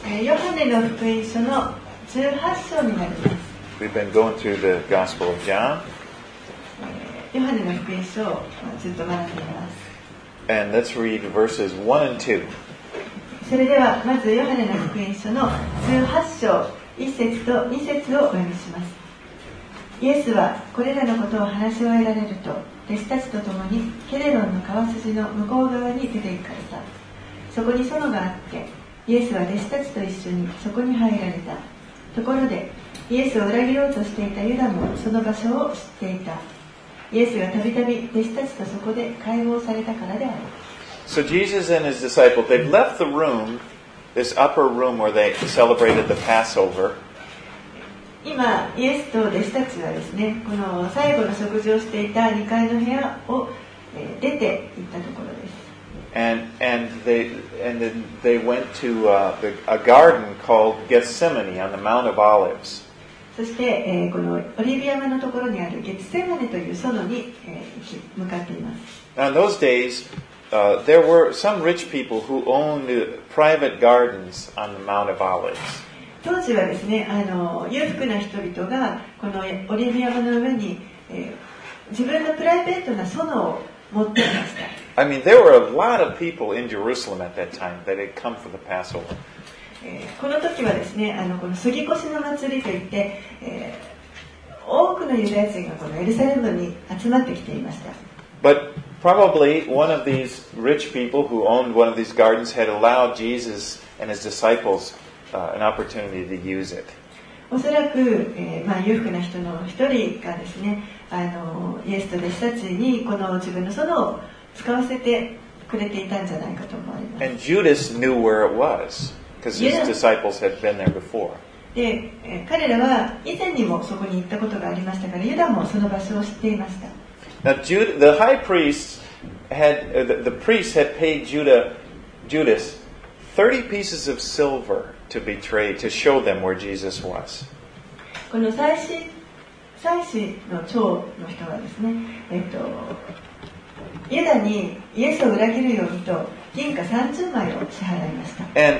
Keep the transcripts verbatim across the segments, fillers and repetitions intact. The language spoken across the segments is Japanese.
ヨハネの福音書のじゅうはち章になります。 We've been going through the Gospel of John. ヨハネの福音書をずっと学んでいます。 And let's read verses one and two. それではまずヨハネの福音書のじゅうはち章いち節とに節をお読みします。イエスはこれらのことを話し終えられると、弟子たちと共にケレロンの川筋の向こう側に出て行かれた。そこに園があって、イエスは弟子たちと一緒にそこに入られた。ところでイエスを裏切ろうとしていたユダもその場所を知っていた。イエスがたびたび弟子たちとそこで会合されたからである。 So Jesus and his disciples, they've left the room, this upper room where they celebrated the Passover. 今、イエスと弟子たちはですね、この最後の食事をしていたにかいの部屋を出て行ったところです。 And and they and then they went to uh, the, a garden called Gethsemane on the Mount of Olives. そして、えー、このオリビ山のところにあるゲツセマネという園に、えー、向かっています。 Now in those days, uh, there were some rich people who owned private gardens on the Mount of Olives. 当時はですね、あの裕福な人々がこのオリビ山の上に、えー、自分のプライベートな園を持っていました。 I mean, there were a lot of people in Jerusalem at that time that had come for the Passover. この時はですね、あのこの杉越の祭りといって、えー、多くのユダヤ人がこのエルサレムに集まってきていました。 But probably one of these rich people who owned one of these gardens had allowed Jesus and his disciples uh, an opportunity to use it. おそらく、えーまあ、裕福な人の一人がですね、あのイエスと弟子たちにこの自分の園を使わせてくれていたんじゃないかと思われます。 And Judas knew where it was because his disciples had been there before. で、えー、彼らは以前にもそこに行ったことがありましたから、ユダもその場所を知っていました。 Now, Judah, the high priest had uh, the, the priest had paid Judah, Judas thirty pieces of silver to betray, to show them where Jesus was. この祭司、祭司の長の人はですね、えっと、ユダにイエスを裏切るようにと銀貨さんじゅうまいを支払いました。 And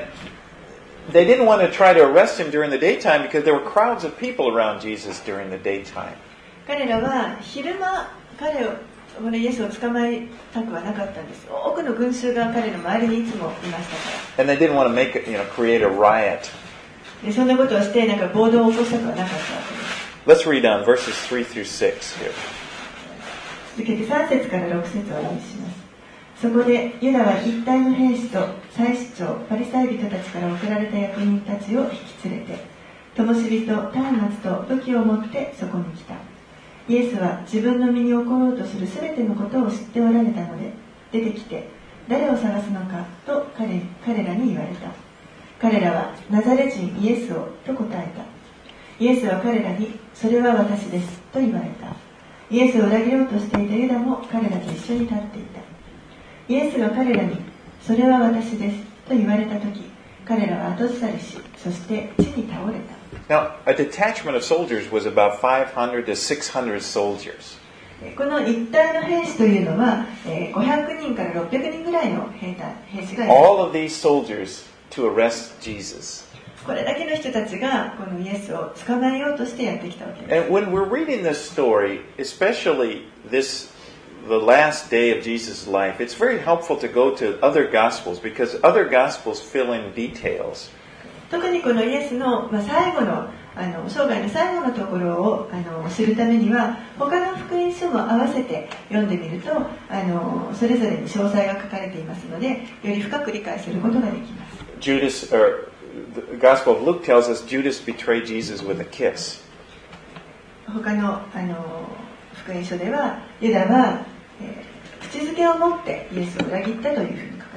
they didn't want to try to arrest him during the daytime because there were crowds of people around Jesus during the daytime. 彼らは昼間、彼をこのイエスを捕まえたくはなかったんです。多くの群衆が彼の周りにいつもいましたから。 And they didn't want to make it, you know, create a riot. でそんなことをしてなんか暴動を起こしたくはなかったわけです。 Let's read on verses three through six here. 続けてさん節からろく節をお読みします。そこでユダは一体の兵士と祭司長、パリサイ人たちから送られた役人たちを引き連れて、灯火と松明と武器を持ってそこに来た。イエスは自分の身に起ころうとするすべてのことを知っておられたので、出てきて誰を探すのかと 彼, 彼らに言われた。彼らはナザレ人イエスをと答えた。イエスは彼らにそれは私ですと言われた。イエスを裏切ろうとしていたユダも彼らと一緒に立っていた。イエスが彼らにそれは私ですと言われたとき、彼らは後ずさりし、そして地に倒れた。 Now, a detachment of soldiers was about five hundred to six hundred soldiers. この一隊の兵士というのはごひゃくにんからろっぴゃくにんぐらいの兵隊、兵士がいます。 All of these soldiers to arrest Jesus. これだけの人たちがこのイエスを捕まえようとしてやってきたわけです。 And when we're reading this story, especially this the last day of Jesus' life, it's very helpful to go to other Gospels because other Gospels fill in details. 特にこのイエスの、まあ、最後の、あの生涯の最後のところをあの知るためには他の福音書も合わせて読んでみるとあのそれぞれに詳細が書かれていますのでより深く理解することができます。 Judas, or the Gospel of Luke tells us Judas betrayed Jesus with a kiss. 他の、あの福音書ではユダは、えー、口づけを持ってイエスを裏切ったというふうに書かれています。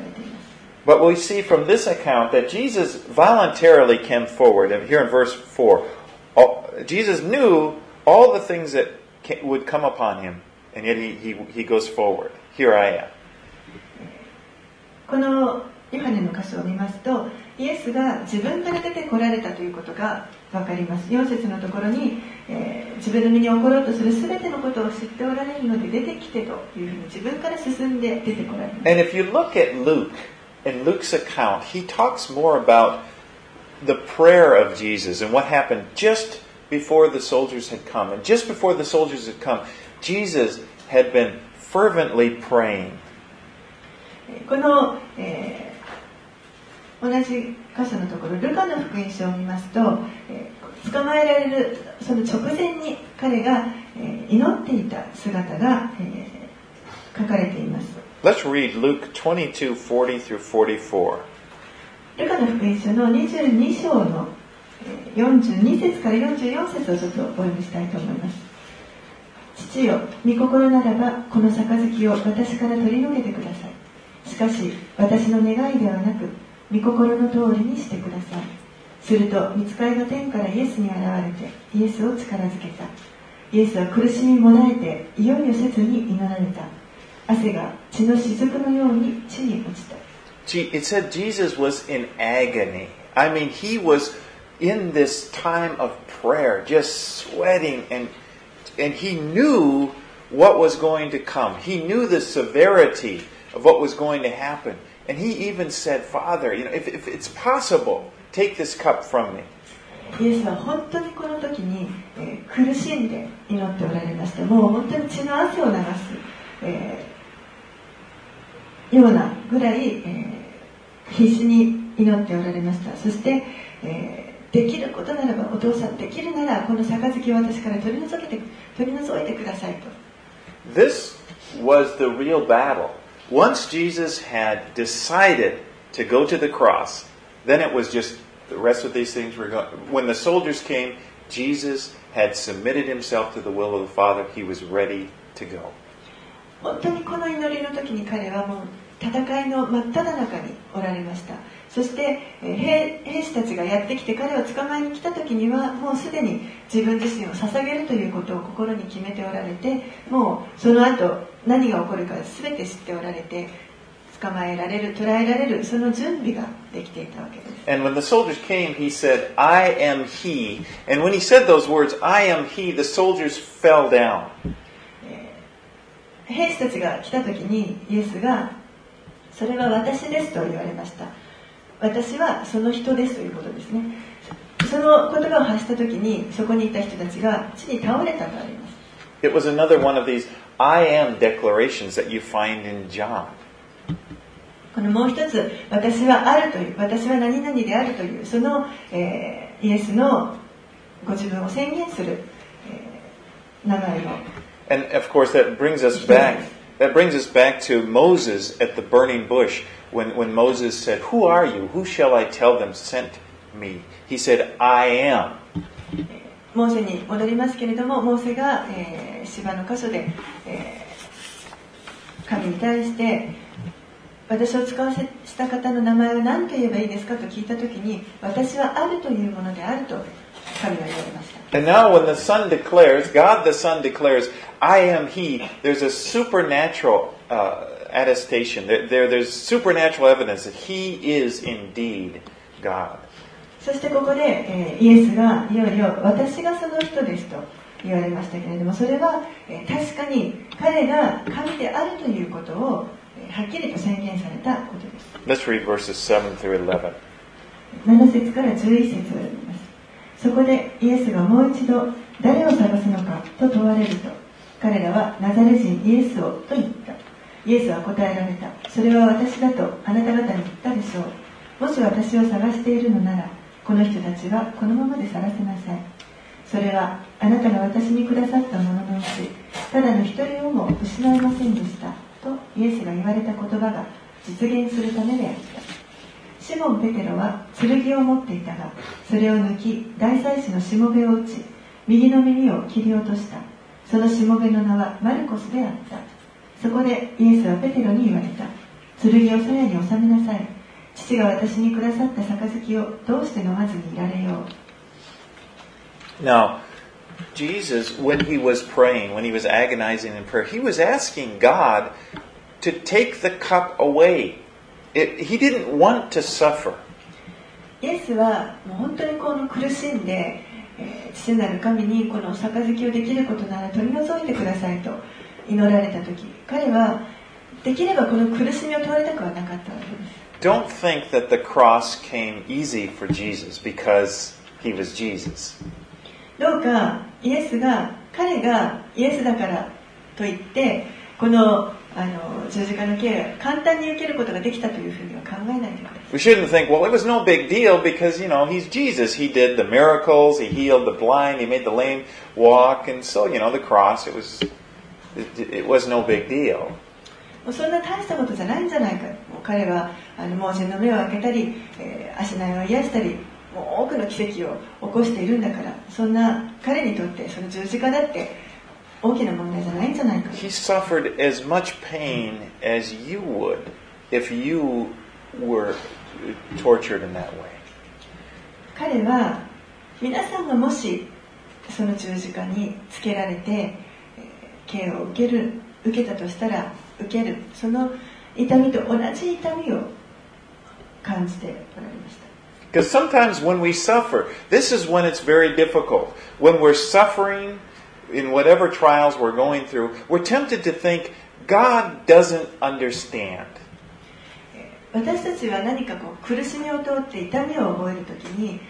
But we see from this account that Jesus voluntarily came forward. And here in verse four, all, Jesus knew all the things that came, would come upon him, and yet he, he, he goes forward. Here I am. このヨハネの箇所を見ますと、イエスが自分から出てこられたということが分かります。よん節のところに、えー、自分の身に起ころうとするすべてのことを知っておられるので出てきてというふうに自分から進んで出てこられます。 And if you look at Luke, in Luke's account, he talks more about the prayer of Jesus and what happened just before the soldiers had come. And just before the soldiers had come, Jesus had been fervently praying. この、えー、同じ箇所のところ、ルカの福音書を見ますと、えー、捕まえられるその直前に彼が、えー、祈っていた姿が、えー、書かれています。 Let's read Luke twenty-two forty through forty-four. ルカの福音書のにじゅうに章のよんじゅうに節からよんじゅうよん節をちょっとお読みしたいと思います。父よ、御心ならばこの杯を私から取り除けてください。しかし私の願いではなく御心の通りにしてください。すると御使いが天からイエスに現れてイエスを力づけた。イエスは苦しみもだえていよいよせずに祈られた。汗が血の雫のように地に落ちた。 It said Jesus was in agony. I mean, he was in this time of prayer, just sweating, and and he knew what was going to come. He knew the severity of what was going to happen. And he even said, Father, you know, if, if it's possible, take this cup from me. イエスは本当にこの時に、えー、苦しんで祈っておられました。もう本当に血の汗を流す、えー、ようなぐらい、えー、必死に祈っておられました。そして、えー、できることならば、お父さんできるならこの杯を私から取り除けて取り除いてくださいと。 This was the real battle. Once Jesus had decided to go to the cross, then it was just the rest of these things were going. When the soldiers came, Jesus had submitted himself to the will of the Father. He was ready to go. 本当にこの祈りの時に彼はもう戦いの真っ只中におられました。そして、えー、兵, 兵士たちがやってきて彼を捕まえに来た時にはもうすでに自分自身を捧げるということを心に決めておられて、もうその後何が起こるか全て知っておられて、捕まえられる、捕らえられる、その準備ができていたわけです。 And when the soldiers came, he said, I am he. And when he said those words, I am he, the soldiers fell down. 兵士たちが来た時にイエスが、それは私ですと言われました。私はその人ですということですね。その言葉を発した時にそこにいた人たちが地に倒れたとあります。 It was another one of these I am declarations that you find in John. このもう一つ、私はあるという、私は何々であるという、その、えー、イエスのご自分を宣言する、えー、名前の。 And of course that brings us back. That brings us back to Moses at the burning bush when, when Moses said, Who are you? Who shall I tell them sent me? He said, I am. モーセに戻りますけれども、モーセが、えー、芝の箇所で、えー、神に対して私を使わせした方の名前を何と言えばいいですかと聞いたときに、私はあるというものであると神は言われました。 And now when the Son declares, God the Son declares, I am He, there's a supernatural uh, attestation. There, there, there's supernatural evidence that He is indeed God. そしてここで、えー、イエスがいよいよ私がその人ですと言われましたけれども、それは、えー、確かに彼が神であるということを、えー、はっきりと宣言されたことです。 Let's read verses seven through eleven. なな節からじゅういち節を読みます。そこでイエスがもう一度誰を探すのかと問われると、彼らはナザレ人イエスをと言った。イエスは答えられた。それは私だとあなた方に言ったでしょう。もし私を探しているのなら、この人たちはこのままで去らせなさい。それはあなたが私にくださったもののうち、ただの一人をも失いませんでしたとイエスが言われた言葉が実現するためであった。シモン・ペテロは剣を持っていたが、それを抜き大祭司のしもべを打ち、右の耳を切り落とした。そのしもべの名はマルコスであった。そこでイエスはペテロに言われた。剣を鞘に収めなさい。父が私にくださった杯をどうして飲まずにいられよう。 Now, Jesus, when he was praying, when he was agonizing in prayer, he was asking God to take the cup away. It, he didn't want to suffer. イエスはもう本当にこの苦しんで、えー、父なる神にこの杯をできることなら取り除いてくださいと祈られたとき、彼はできればこの苦しみを問われたくはなかったわけです。 don't think that the cross came easy for Jesus because he was Jesus. どうかイエスが彼がイエスだからといってこのあの十字架の刑を簡単に受けることができたというふうには考えないでください。 We shouldn't think, well, it was no big deal because, you know, he's Jesus. He did the miracles, he healed the blind, he made the lame walk, and so, you know, the cross, it was, it, it was no big deal. もうそんな大したことじゃないんじゃないか。もう彼はあの盲人の目を開けたり、えー、足苗を癒したり、もう多くの奇跡を起こしているんだから、そんな彼にとってその十字架だって大きな問題じゃないんじゃないか。 He suffered as much pain as you would if you were tortured in that way. 彼は皆さんがもしその十字架につけられて刑を受ける受けたとしたら受けるその痛みと同じ痛みを感じておられました。 Because sometimes when we suffer, this is when it's very difficult. When we're suffering in whatever trials we're going through, we're tempted to think God doesn't understand. 私たちは何かこう苦しみを通って痛みを覚えるときに、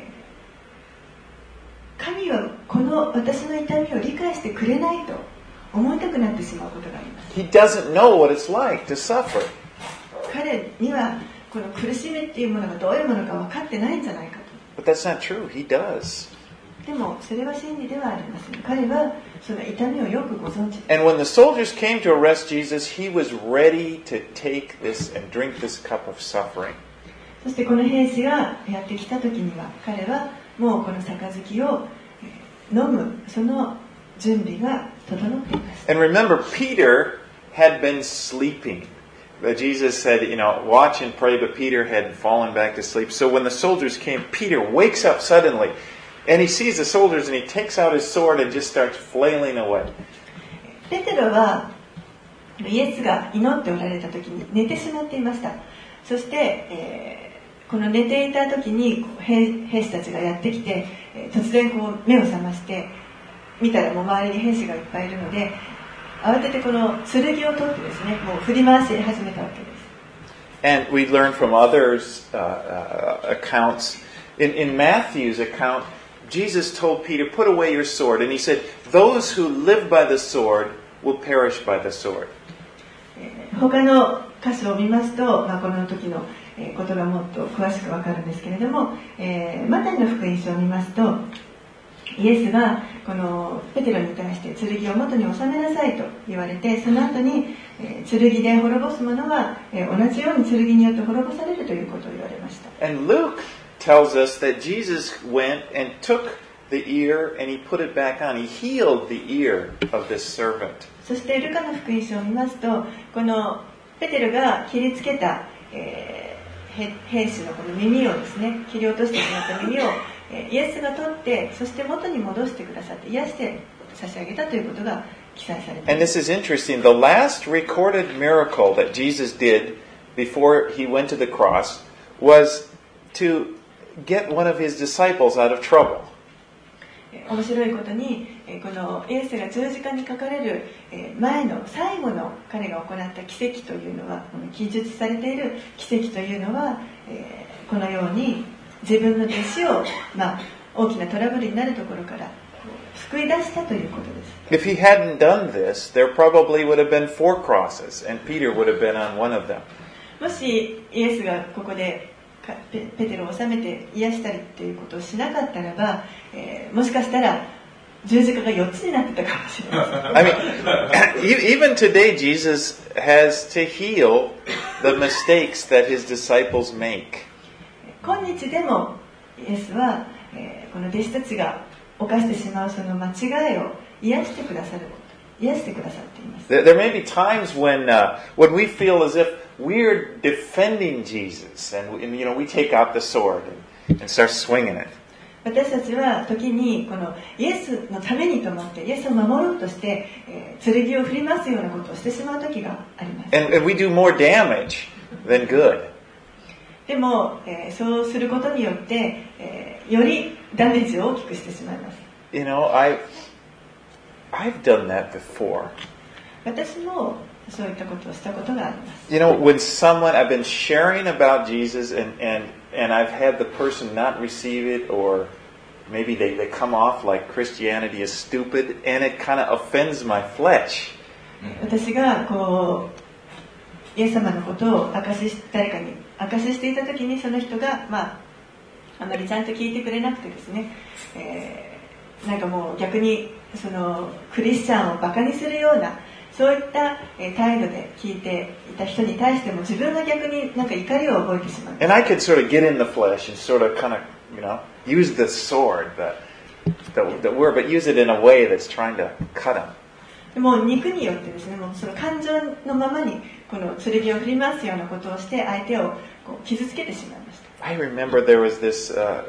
神はこの私の痛みを理解してくれないと思いたくなってしまうことがあります。 He doesn't know what it's like to suffer. 彼にはこの苦しみっていうものがどういうものか分かってないんじゃないかと。 But that's not true. He does. でもそれは真理ではありません。彼はその痛みをよくご存知です。 And when the soldiers came to arrest Jesus, he was ready to take this and drink this cup of suffering. そしてこの兵士がやってきた時には彼はもうこの杯を飲むその準備が整っています。 And remember, Peter had been sleeping. But Jesus said, you know, watch and pray, but Peter had fallen back to sleep. So when the soldiers came, Peter wakes up suddenly. And he sees the soldiers and he takes out his sword and just starts flailing away. ペテロはイエスが祈っておられた時に寝てしまっていました。そして、えー、この寝ていた時に 兵, 兵士たちがやってきて、えー、突然こう目を覚まして見たらもう周りに兵士がいっぱいいるので慌ててこの剣を取ってですねもう振り回し始めたわけです。 And we learn from others' uh, uh, accounts. In, in Matthew's account, Jesus told Peter, put away your sword. And he said, those who live by the sword will perish by the sword. 他の箇所を見ますと、まあ、この時のことがもっと詳しくわかるんですけれども、えー、マタイの福音書を見ますと、イエスがこのペテロに対して剣を元に収めなさいと言われて、その後に、えー、剣で滅ぼす者は、えー、同じように剣によって滅ぼされるということを言われました。 And Luke tells us that Jesus went and took the ear and he put it back on. He healed the ear of this servant. そしてルカの福音書を見ますと、このペテロが切りつけた、えー、兵士のこの耳をですね、切り落としてしまった耳を、えー、イエスが取って、そして元に戻してくださって癒して差し上げたということが記載されています。 And this is interesting. The last recorded miracle that Jesus did before he went to the cross was to get one of his disciples out of trouble. 面白いことにこのイエスが十字架にかかれる前の最後の彼が行った奇跡というのは記述されている奇跡というのはこのように自分の弟子を、まあ、大きなトラブルになるところから救い出したということです。 If he hadn't done this, there probably would have been four crosses and Peter would have been on one of them. もしイエスがここでペ, ペテロを収めて癒したりっていうことをしなかったらば、えー、もしかしたら十字架がよっつになってたかもしれません。 I mean, even today Jesus has to heal the mistakes that his disciples make. 今日でもイエスは、えー、この弟子たちが犯してしまうその間違いを癒してくださる癒してくださっています。 There, there may be times when uh, when we feel as if we're defending Jesus, and, and you know we take out the sword and, and start swinging it. 私たちは時にこのイエスのためにと思ってイエスを守ろうとして、えー、剣を振り回すようなことをしてしまう時があります。 And, and we do more damage than good. でも、えー、そうすることによって、えー、よりダメージを大きくしてしまいます。 You know, I've I've done that before. 私もそういったことをしたことがあります。 You know, when someone, I've been sharing about Jesus and, and, and I've had the person not receive it, or maybe they, they come off like Christianity is stupid, and it kind of offends my flesh. 私がこうイエス様のことを証し誰かに証ししていたときに、その人がまああまりちゃんと聞いてくれなくてですね、えー、なんかもう逆にそのクリスチャンをバカにするようなそういった態度で聞いていた人に対しても自分が逆になんか怒りを覚えてしまう。 And I could sort of get in the flesh and sort of kind of, you know, use the sword, the, the, the word, but use it in a way that's trying to cut him. もう肉によってですね、もうその感情のままにこの剣を振り回すようなことをして相手をこう傷つけてしまいました。 I remember there was this uh,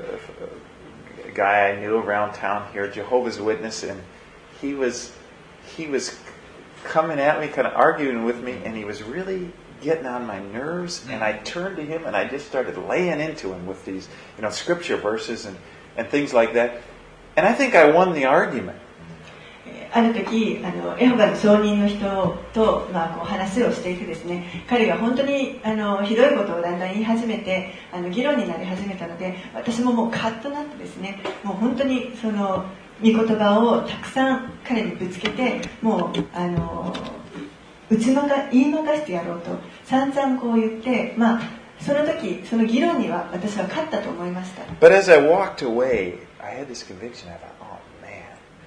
guy I knew around town here, Jehovah's Witness, and he was he was coming at me, kind of arguing with me, and he was really getting on my nerves, and I turned to him and I just started laying into him with these, you know, scripture verses and, and things like that. And I think I won the argument. ある時あのエホバの証人の人と、まあ、こう話をしていてですね、彼が本当にあのひどいことをだんだん言い始めて、あの議論になり始めたので、私ももうカッとなってですね、もう本当にその御言葉をたくさん彼にぶつけて、もうあの打ちまか言いまかしてやろうと散々こう言って、まあその時その議論には私は勝ったと思いました。 But as I walked away, I had this conviction. I thought, oh man,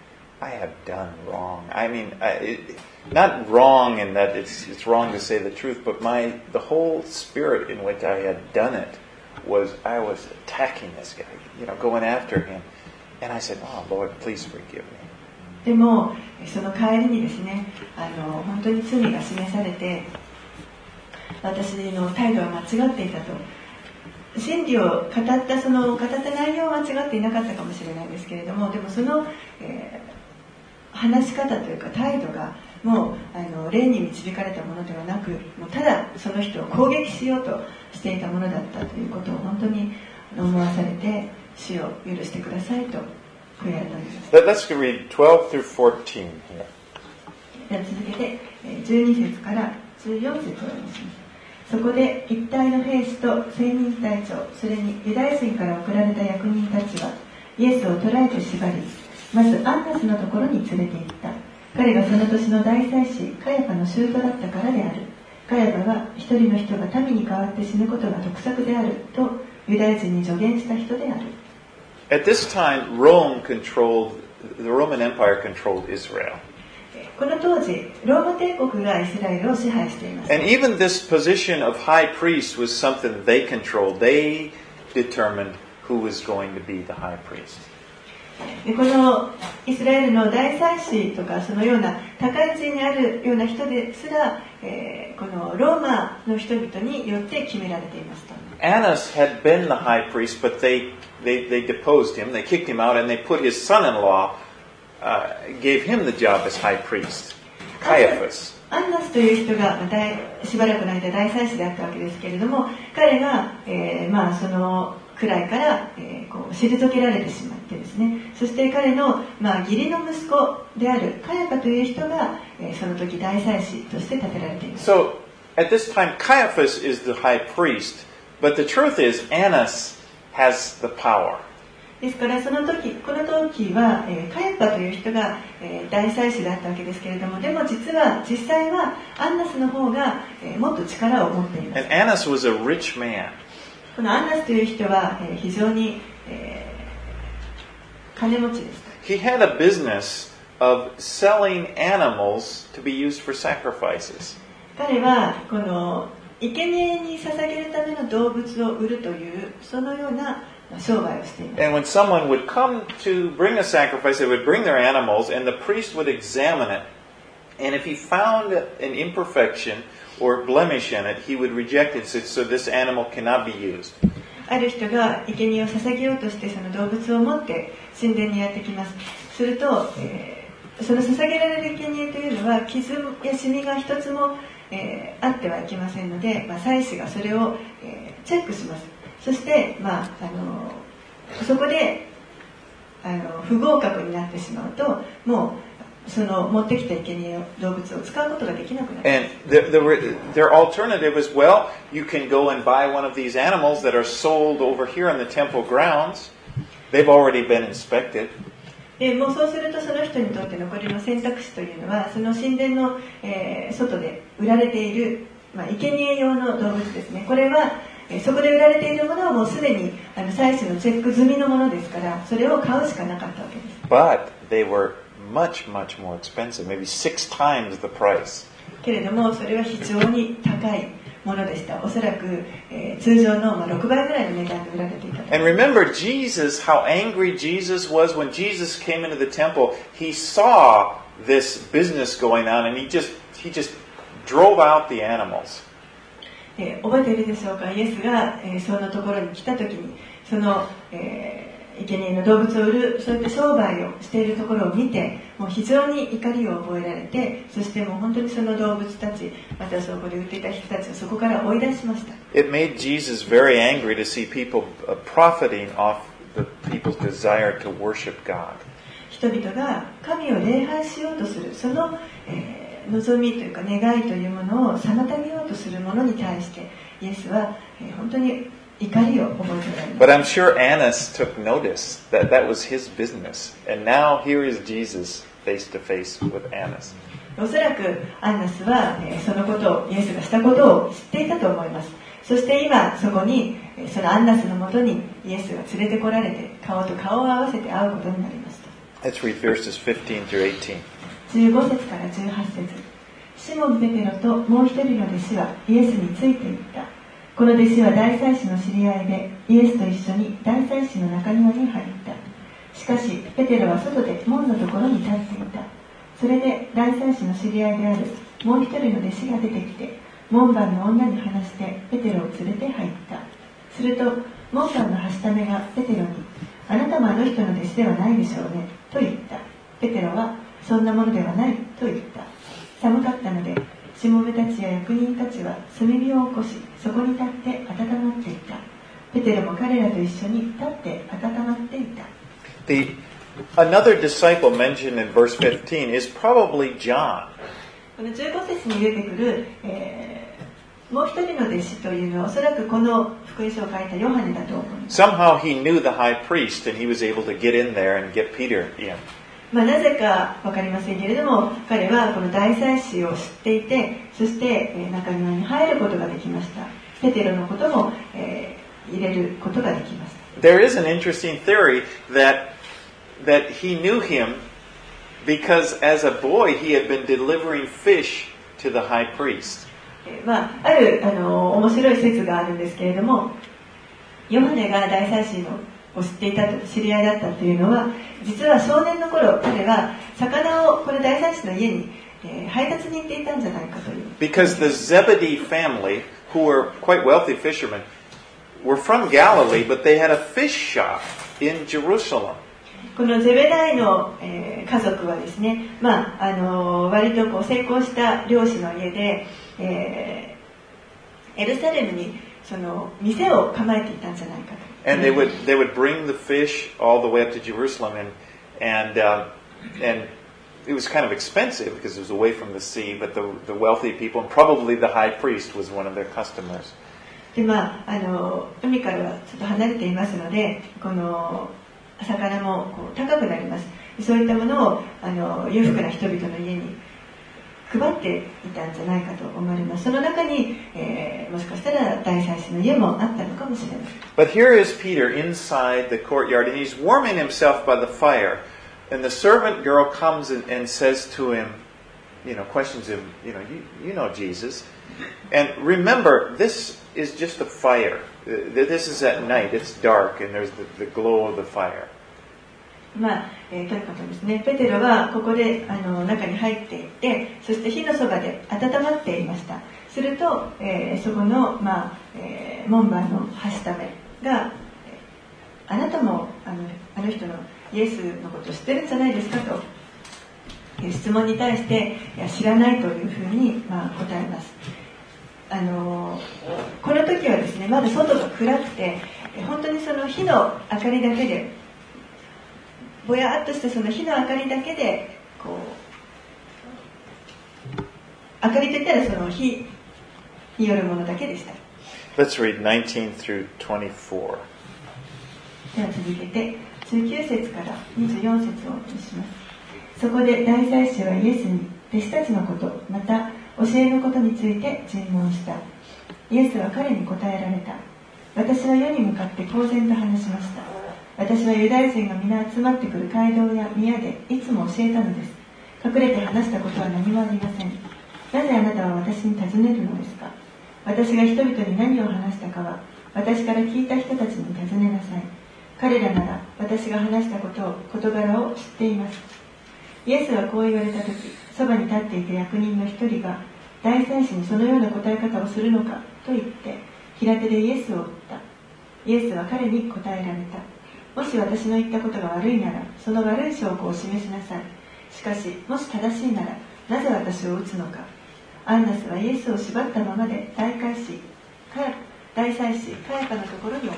I have done wrong. I mean, I, it, not wrong in that it's it's wrong to say the truth, but my the whole spirit in which I had done it was I was attacking this guy, you know, going after him. And I said, oh Lord, please forgive me. でもその帰りにですね、あの本当に罪が示されて、私の態度は間違っていたと。真理を語ったその語った内容は間違っていなかったかもしれないですけれども、でもその、えー、話し方というか態度がもうあの霊に導かれたものではなく、もうただその人を攻撃しようとしていたものだったということを本当に思わされて、主を許してくださいと悔い改めます。 Let's read twelve through fourteen here. では続けてじゅうに節からじゅうよん節を読みます。そこで一体の兵士と千人隊長、それにユダヤ人から送られた役人たちはイエスを捕らえて縛り、まずアンナスのところに連れて行った。彼がその年の大祭司カヤファの舅だったからである。カヤファは一人の人が民に代わって死ぬことが得策であるとユダヤ人に助言した人である。 At this time, Rome controlled, the Roman Empire controlled Israel. この当時、ローマ帝国がイスラエルを支配していました。 And even this position of high priest was something they controlled. They determined who was going to be the high priest. でこのイスラエルの大祭司とかそのような高い地位にあるような人ですら、えー、このローマの人々によって決められていました。 Annas had been the high priest, but they, they, they deposed him, they kicked him out, and they put his son-in-law, uh, gave him the job as high priest, Caiaphas. アンナスという人が大しばらくの間大祭司であったわけですけれども、彼が、えー、まあそのくらいから、えー、こう退けられてしまってですね、そして彼の、まあ、義理の息子であるカヤファという人が、えー、その時大祭司として立てられています。 So at this time, Caiaphas is the high priest, but the truth is Annas has the power. ですからその時この時は、えー、カヤファという人が、えー、大祭司だったわけですけれども、でも実は実際はアンナスの方が、えー、もっと力を持っています。 And Annas was a rich man. このアンナスという人は、えー、非常に、えー、金持ちでした。 He had a business of selling animals to be used for sacrifices. 彼はこの生贄に捧げるための動物を売るというそのような商売をしています。 And when someone would come to bring a sacrifice, they would bring their animals, and the priest would examine it. And if he found an imperfection or blemish in it, he would reject it. So this animal cannot be used. ある人が生贄を捧げようとしてその動物を持って神殿にやってきます。すると、えー、その捧げられる生贄というのは傷やシミが一つも、えー、あってはいけませんので、まあ、祭司がそれを、えー、チェックします。そして、まあ、あのそこであの不合格になってしまうと、もうその持ってきた生贄動物を使うことができなくなる。 And the, the, their alternative is, well, you can go and buy one of these animals that are sold over here in the temple grounds. They've already been inspected. でもうそうするとその人にとって残りの選択肢というのはその神殿の、えー、外で売られている、まあ、生贄用の動物ですね。これは、えー、そこで売られているものはもうすでにあの採取のチェック済みのものですからそれを買うしかなかったわけです。 But they were much, much more expensive, maybe six times the price. けれどもそれは非常に高いものでした。おそらく、えー、通常の、まあ、ろくばいぐらいの値段で売られていたと。 And remember Jesus, how angry Jesus was when Jesus came into the temple. He saw this business going on and he just, he just drove out the animals. えー、覚えているでしょうか。イエスが、えー、そのところに来た時にその、えー生贄の動物を売るそういった商売をしているところを見てもう非常に怒りを覚えられてそしてもう本当にその動物たちまたそこで売っていた人たちをそこから追い出しました。 It made Jesus very angry to see people profiting off the people's desire to worship God. 人々が神を礼拝しようとするその、えー、望みというか願いというものを妨げようとするものに対してイエスは、えー、本当に怒りを覚えておられます。 But I'm sure Annas took notice that that was his business. And now here is Jesus face to face with Annas. おそらくアンナスは、えー、そのことをイエスがしたことを知っていたと思います。そして今そこにそのアンナスのもとにイエスが連れてこられて顔と顔を合わせて会うことになりました。 Let's read verses fifteen through eighteen. じゅうご節からじゅうはち節。シモン・ペテロともう一人の弟子はイエスについていった。この弟子は大祭司の知り合いでイエスと一緒に大祭司の中庭に入った。しかしペテロは外で門のところに立っていた。それで大祭司の知り合いであるもう一人の弟子が出てきて門番の女に話してペテロを連れて入った。すると門番のはしためがペテロにあなたもあの人の弟子ではないでしょうねと言った。ペテロはそんなものではないと言った。寒かったのでしもべたちや役人たちは炭火を起こしそこに立って温まっていた。ペテロも彼らと一緒に立って温まっていた。 The another disciple mentioned in verse fifteen is probably John. このじゅうご節に出てくる、えー、もう一人の弟子というのはおそらくこの福音書を書いたヨハネだと思います。 Somehow he knew the high priest and he was able to get in there and get Peter in. まあ、なぜか分かりませんけれども彼はこの大祭司を知っていてそして中庭に入ることができました。ペテロのことも、えー、入れることができました。 There is an interesting theory that that he knew him because as a boy he had been delivering fish to the high priest. まあ、あるあの面白い説があるんですけれどもヨハネが大祭司のを知っていたと知り合いだったというのは実は少年の頃彼は魚をこの大祭司の家に、えー、配達に行っていたんじゃないかという。 Because the Zebedee family, who were quite wealthy fishermen, were from Galilee, but they had a fish shop in Jerusalem. このゼベダイの、えー、家族はですね、まああのー、割とこう成功した漁師の家で、えー、エルサレムにその店を構えていたんじゃないかと。 And they would they would bring the fish all the way up to Jerusalem, and and uh, and it was kind of expensive because it was away from the sea. But the the wealthy people, and probably the high priest, was one of their customers. でまああの海からはちょっと離れていますので、この魚もこう高くなります。そういったものをあの裕福な人々の家に配っていたんじゃないかと思われます。その中に、えー、もしかしたら大祭司の家もあったのかもしれない。 But here is Peter inside the courtyard, and he's warming himself by the fire. And the servant girl comes and, and says to him, you know, questions him, you know, you, you know Jesus. And remember, this is just a fire. This is at night. It's dark, and there's the, the glow of the fire. まあえー、ということですね。ペテロはここであの中に入っていってそして火のそばで温まっていました。すると、えー、そこの、まあえー、門番のはしためがあなたもあのあの人のイエスのことを知ってるんじゃないですかと、えー、質問に対していや知らないというふうに、まあ、答えます。あのこの時はですねまだ外が暗くて本当にその火の明かりだけでぼやっとしたその火の明かりだけでこ明かりといったらその火によるものだけでした。 Let's read nineteen through twenty-four. では続けてじゅうきゅう節からにじゅうよん節をお読みします。そこで大祭司はイエスに弟子たちのこと、また教えのことについて尋問した。イエスは彼に答えられた。私は世に向かって公然と話しました。私はユダヤ人が皆集まってくる街道や宮でいつも教えたのです。隠れて話したことは何もありません。なぜあなたは私に尋ねるのですか。私が人々に何を話したかは私から聞いた人たちに尋ねなさい。彼らなら私が話したことを事柄を知っています。イエスはこう言われたとき、そばに立っていた役人の一人が大祭司にそのような答え方をするのかと言って平手でイエスを打った。イエスは彼に答えられた。もし私の言ったことが悪いならその悪い証拠を示しなさい。しかしもし正しいならなぜ私を打つのか。アンナスはイエスを縛ったままで大祭司大祭司カヤパのところに送った。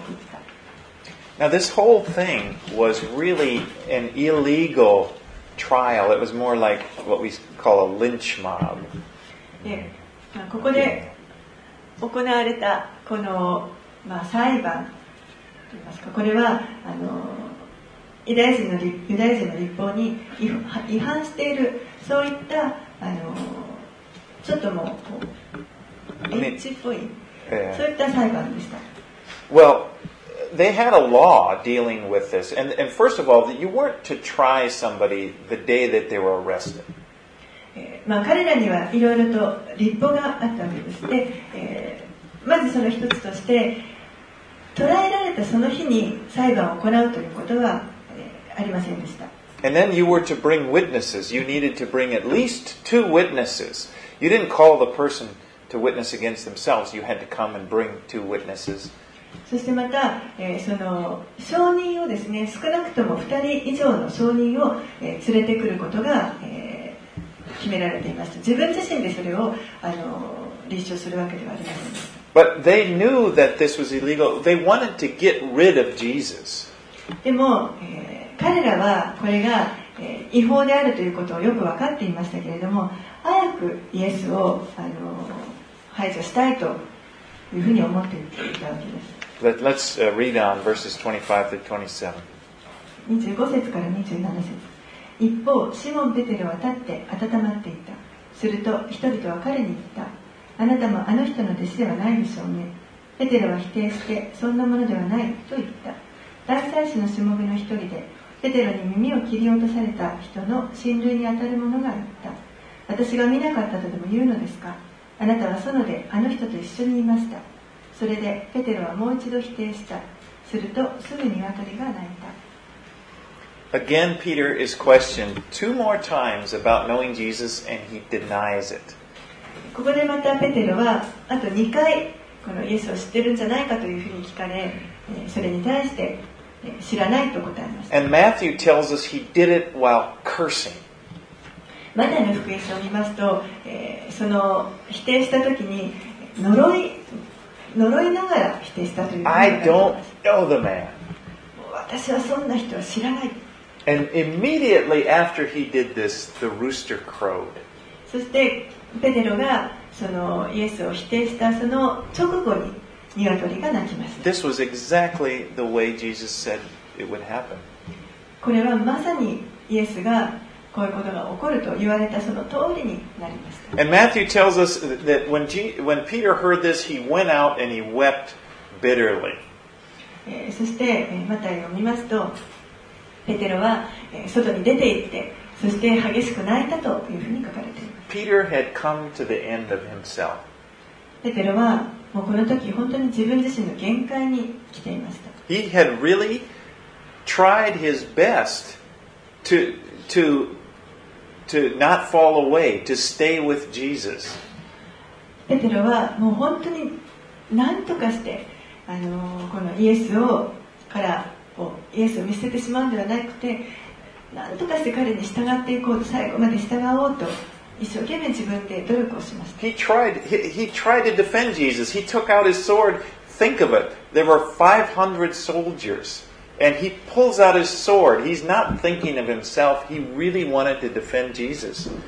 Now this whole thing was really an illegal trial. It was more like what we call a lynch mob. で、ここで行われたこの、まあ、裁判といいますか、これはあのユダヤ人のユダヤ人の立法に違反しているそういったあのちょっともうこうエッチっぽい、yeah. そういった裁判でした。 Well, they had a law dealing with this, and and first of all, that you weren't to try somebody the day that they were arrested. まあ、彼らにはいろいろと立法があったわけですね。えー、まずその一つとして捕らえられたその日に裁判を行うということは、えー、ありませんでした。 And then you were to bring witnesses. You needed to bring at least two witnesses. You didn't call the person to witness against themselves. You had to come and bring two witnesses. そしてまた、えー、その証人をですね、少なくともふたり以上の証人を、えー、連れてくることが、えー、決められていました。自分自身でそれをあの立証するわけではありませんでした。 But they knew that this was illegal. They wanted to get rid of Jesus. でも、えー、彼らはこれが、えー、違法であるということをよく分かっていましたけれども、早くイエスをあの排除したいというふうに思っていたわけです。 Let, let's uh, read on verses twenty-five through twenty-seven. にじゅうご節からにじゅうなな節。一方、シモン・ペテロは立って温まっていた。すると人々は彼に言った。あなたもあの人の弟子ではないでしょうね。ペテロは否定して、そんなものではないと言った。大祭司のしもべの一人で、ペテロに耳を切り落とされた人の親類にあたる者が言った。私が見なかったとでも言うのですか。あなたは園であの人と一緒にいました。それでペテロはもう一度否定した。するとすぐに鶏が鳴いた。 Again, Peter is questioned two more times about knowing Jesus, and he denies it. ここでまたペテロはあとにかいこのイエスを知ってるんじゃないかというふうに聞かれ、それに対して知らないと答えました。 And Matthew tells us he did it while cursing. マタイの福音書を見ますと、えー、その否定した時に呪い呪いながら否定したという。 I don't know the man. 私はそんな人は知らない。 And immediately after he did this, the rooster crowed. そしてペテロがそのイエスを否定したその直後に鶏が鳴きました。 This was exactly the way Jesus said it would happen. これはまさにイエスがこういうことが起こると言われたその通りになりました。 And Matthew tells us that when, G, when Peter heard this, he went out and he wept bitterly. えー、そして、えー、マタイを見ますと、ペテロは、えー、外に出て行って、そして激しく泣いたというふうに書かれています。 Peter had come to the end of himself. ペテロはもうこの時本当に自分自身の限界に来ていました。 He had really tried his best to to to not fall away, to stay with Jesus. ペテロはもう本当に何とかしてあのこのイエスをからこうイエスを見捨ててしまうんではなくて、何とかして彼に従っていこうと、最後まで従おうと一生懸命自分で努力をしました。 He tried he, he tried to defend Jesus. He took out his sword. Think of it. There were five hundred soldiers. And he pulls out his sword. He's not thinking of himself. He really wanted to defend Jesus.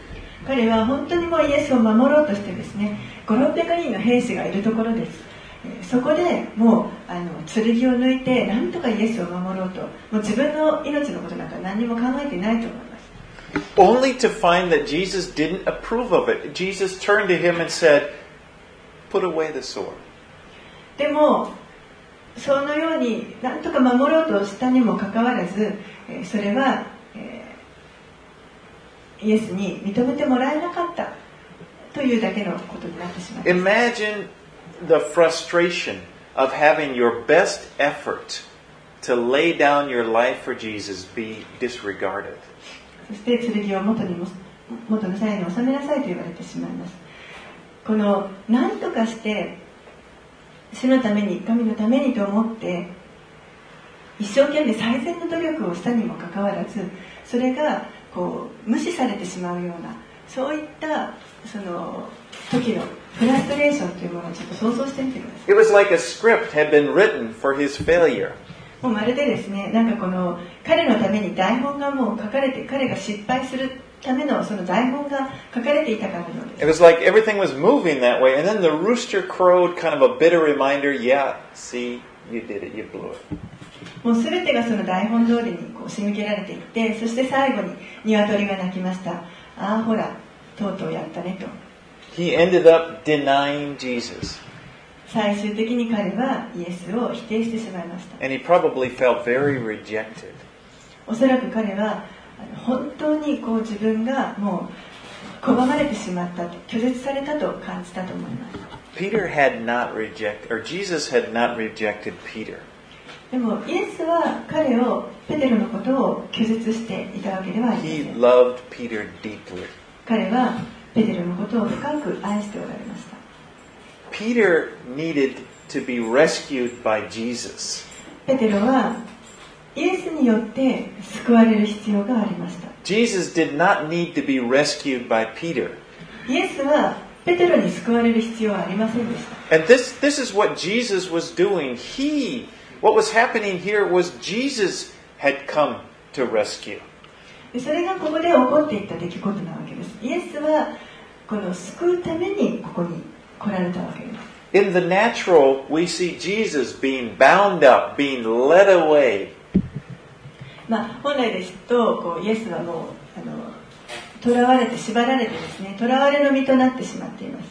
彼は本当にもうイエスを守ろうとしてですね、ごひゃく、ろっぴゃくにんの兵士がいるところです。そこでもうあの剣を抜いて何とかイエスを守ろうと、もう自分の命のことなんか何にも考えていないと思います。 Only to find that Jesus didn't approve of it. Jesus turned to him and said, "Put away the sword." でもそのように何とか守ろうとしたにもかかわらず、それは、えー、イエスに認めてもらえなかったというだけのことになってしまいます。 Imagine the frustration of having your best effort to lay down your life for Jesus be disregarded. そして剣を元にも元の鞘に収めなさいと言われてしまいます。この何とかして主のために、神のためにと思って一生懸命最善の努力をしたにもかかわらず、それがこう無視されてしまうような、そういったその時のフラストレーションというものをちょっと想像してみてください。 It was like a script had been written for his failure. もうまるでですね、なんかこの彼のために台本がもう書かれて、彼が失敗するためのその台本が書かれていたからのです。 It was like everything was moving that way, and then the rooster crowed, kind of a bitter reminder. Yeah, see, you did it, you blew it. もうすべてがその台本通りにこう仕向けられていって、そして最後に鶏が鳴きました。ああほら、とうとうやったねと。 He ended up denying Jesus. 最終的に彼はイエスを否定してしまいました。 And he probably felt very rejected. おそらく彼は本当にこう自分がもう拒まれてしまったと、拒絶されたと感じたと思います。 Peter had not rejected, or Jesus had not rejected Peter. でもイエスは彼を、ペテロのことを拒絶していたわけではありません。 He loved Peter deeply. 彼はペテロのことを深く愛しておられました。 Peter needed to be rescued by Jesus. ペテロはイエスによって救われる必要がありました。 Jesus did not need to be rescued by Peter. イエスはペテロに救われる必要はありませんでした。 And this, this is what Jesus was doing. He, what was happening here was Jesus had come to rescue. それがここで起こっていった出来事なわけです。イエスはこの救うためにここに来られたわけです。 In the natural, we see Jesus being bound up, being led away. まあ、本来ですとこうイエスはもうあの囚われて縛られてですね、囚われの身となってしまっています。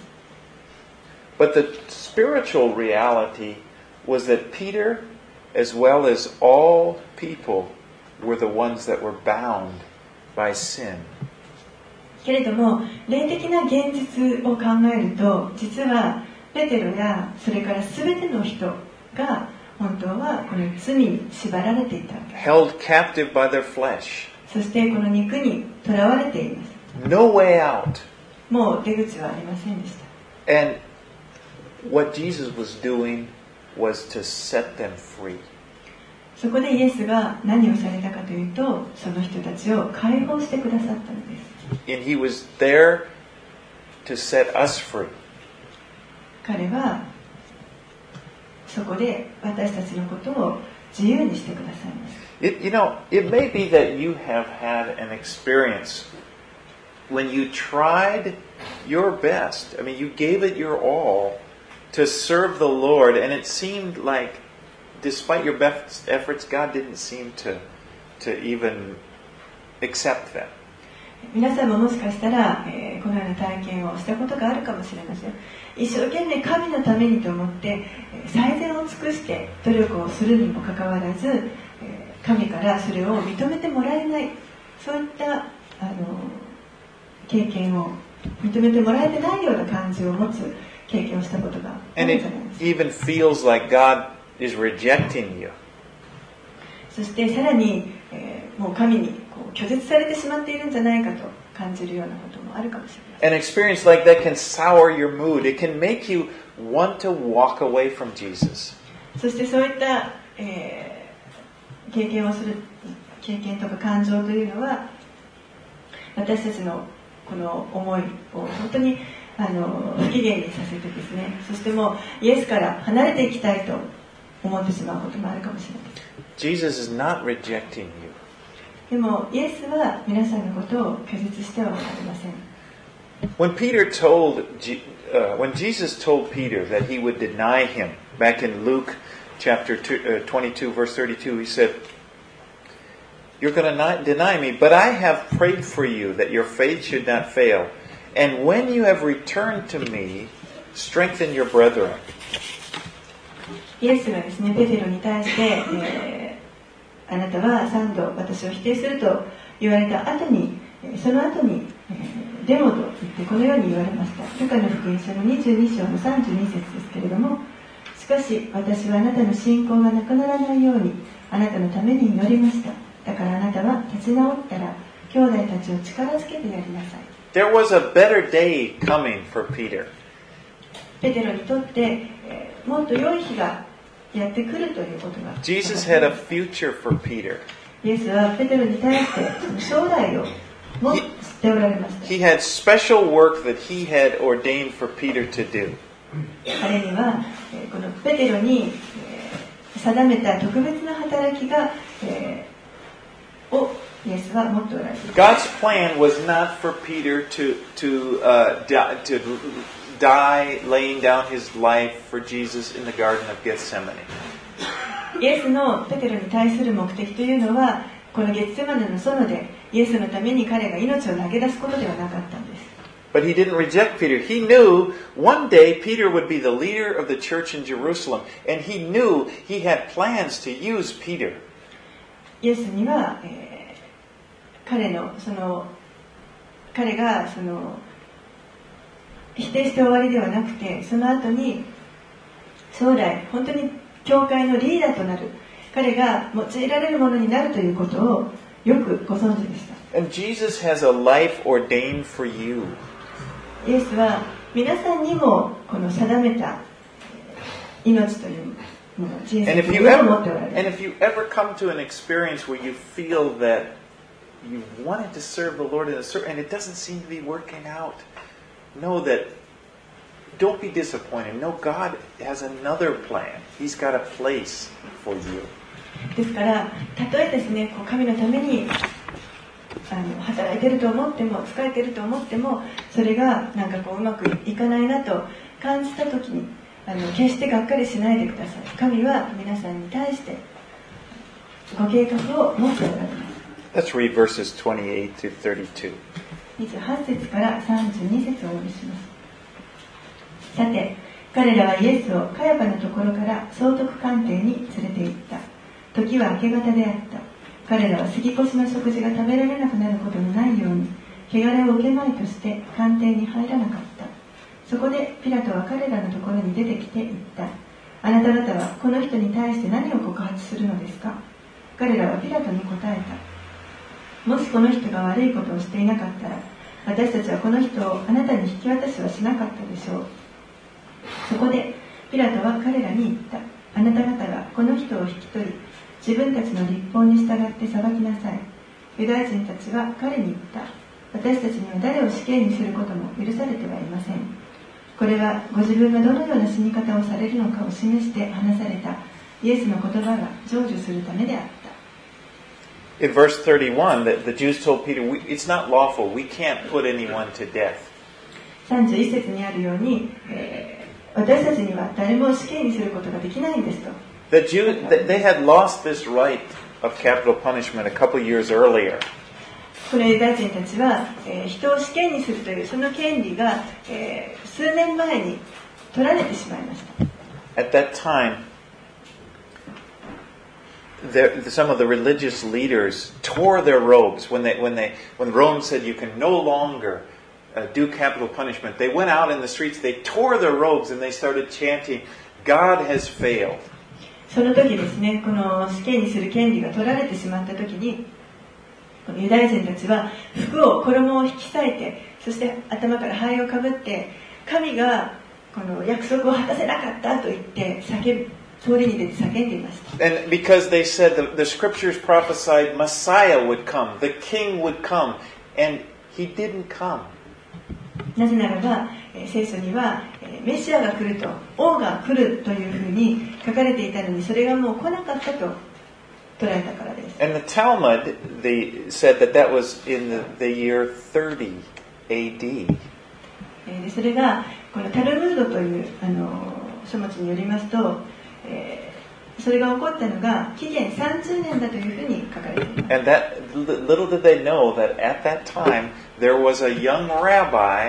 But the spiritual reality was that Peter, as well as all people, were the ones that were bound by sin. けれども霊的な現実を考えると、実はペテロやそれから全ての人が本当はこの罪に縛られていたわけです。 Held captive by their flesh. そしてこの肉に囚われています。 No way out. もう出口はありませんでした。 And what Jesus was doing was to set them free. そこでイエスが何をされたかというと、その人たちを解放してくださったのです。 And he was there to set us free. 彼はそこで私たちのことを自由にしてくださいます。 It, you know, it may be that you have had an experience when you tried your best. I mean, you gave it your all to serve the Lord, and it seemed like, despite your best efforts, God didn't seem to, to even accept them. 皆さんももしかしたら、えー、このような体験をしたことがあるかもしれません。一生懸命神のためにと思って、えー、最善を尽くして努力をするにもかかわらず、えー、神からそれを認めてもらえない、そういったあの経験を、認めてもらえてないような感じを持つ経験をしたことがあるんじゃないですか。 And it even feels like God is rejecting you. そしてさらに、えー、もう神にこう拒絶されてしまっているんじゃないかと感じるようなこともあるかもしれません。 An experience like that can sour your mood. It can make you want to walk away from Jesus. そしてそういった、えー、経験をする経験とか感情というのは、私たちのこの思いを本当にあの不機嫌にさせてですね、そしてもうイエスから離れていきたいと思ってしまうこともあるかもしれません。 Jesus is not rejecting you. でもイエスは皆さんのことを拒絶してはおられません。 When Peter told, uh, when Jesus told Peter that he would deny him, back in Luke chapter two, uh, twenty-two, verse thirty-two, he said, "You're going to not deny me, but I have prayed for you that your faith should not fail. And when you have returned to me, strengthen your brethren." イエスがですね、ペテロに対して、えー、あなたは三度私を否定すると言われた後に、その後に、えー、デモと言ってこのように言われました。ルカの福音書のにじゅうに章のさんじゅうに節ですけれども、しかし私はあなたの信仰がなくならないようにあなたのために祈りました。だからあなたは立ち直ったら兄弟たちを力づけてやりなさい。 There was a better day coming for Peter. ペテロにとって、えー、もっと良い日がやってくるということが。 Jesus had a future for Peter. イエスはペテロに対して将来をも知っておられました。 He had special work that he had ordained for Peter to do. 彼にはこのペテロに定めた特別な働きが、えー、をイエスは持っておられます。 God's plan was not for Peter to to uh, die, to die laying down his life for Jesus in the Garden of Gethsemane. イエスのペテロに対する目的というのは、このゲッツェマネの園でイエスのために彼が命を投げ出すことではなかったんです。 But he didn't reject Peter. He knew one day Peter would be the leader of the church in Jerusalem, and he knew he had plans to use Peter. イエスには、えー、彼のその彼がその否定して終わりではなくて、その後に将来本当に教会のリーダーとなる、彼が用いられるものになるということをよくご存知でした。 And Jesus has a life ordained for you. イエスは皆さんにもこの定めた命というもの、人生というものを持っておられる。 And if you ever come to an experience where you feel that you wanted to serve the Lord in a certain, and it doesn't seem to be working out, know that don't be disappointed. No, God has another plan. He's got a place for you. ですからたとえですね、こう神のためにあの働いてると思っても、仕えてると思っても、それがなんかこううまくいかないなと感じたときに、あの決してがっかりしないでください。神は皆さんに対してご計画を持っておられます。 Let's read verses twenty-eight to thirty-two. にじゅうはち節からさんじゅうに節をお読みします。さて、彼らはイエスをカヤパのところから総督官邸に連れて行った。時は明け方であった。彼らは杉越の食事が食べられなくなることのないように、汚れを受けまいとして官邸に入らなかった。そこでピラトは彼らのところに出てきて言った。あなた方はこの人に対して何を告発するのですか？彼らはピラトに答えた。もしこの人が悪いことをしていなかったら、私たちはこの人をあなたに引き渡しはしなかったでしょう。そこでピラトは彼らに言った。あなた方がこの人を引き取り、自分たちの立法に従って裁きなさい。ユダヤ人たちは彼に言った。私たちには誰を死刑にすることも許されてはいません。これはご自分がどのような死に方をされるのかを示して話されたイエスの言葉が成就するためであった。 In verse thirty-one, the, the Jews told Peter, we, it's not lawful. We can't put anyone to death. さんじゅういち節にあるように、えー私たちには誰も死刑にすることができないんですと。 The Jews, they had lost this right of capital punishment a couple years earlier. このユダヤ人たちは、えー、人を死刑にするというその権利が、えー、数年前に取られてしまいました。 At that time, there, some of the religious leaders tore their robes when they, when they, when Rome said you can no longer Uh, do capital punishment. They went out in the streets, they tore their robes and they started chanting, God has failed. その時ですね、この死刑にする権利が取られてしまった時に、このユダヤ人たちは服を衣を引き裂いて、そして頭から灰をかぶって、神がこの約束を果たせなかったと言って叫ぶ、通りに出て叫んでいました。 And because they said the, the scriptures prophesied Messiah would come, the king would come, and he didn't come. なぜならば、えー、聖書には、えー、メシアが来ると、王が来るというふうに書かれていたのに、それがもう来なかったと捉えたからです。 And the Talmud, they said that that was in the, the year thirty A D. でそれがこのタルムードというあの書物によりますと、えー、それが起こったのが紀元さんじゅうねんだというふうに書かれています。 And that little did they know that at that time there was a young rabbi